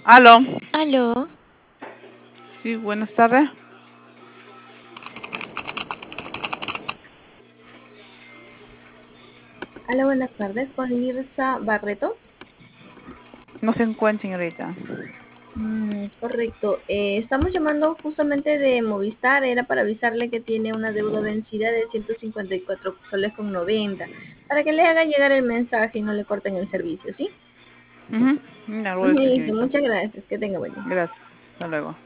Aló, Aló, sí, buenas tardes. Hola, buenas tardes, con Lirza Barreto. No se encuentra, señorita. Correcto. Estamos llamando justamente de Movistar, era para avisarle que tiene una deuda vencida de 154 soles con 90, para que le haga llegar el mensaje y no le corten el servicio, ¿sí? Ujú, de acuerdo, Listo, señorita. muchas gracias, que tenga buen día. Gracias. Hasta luego.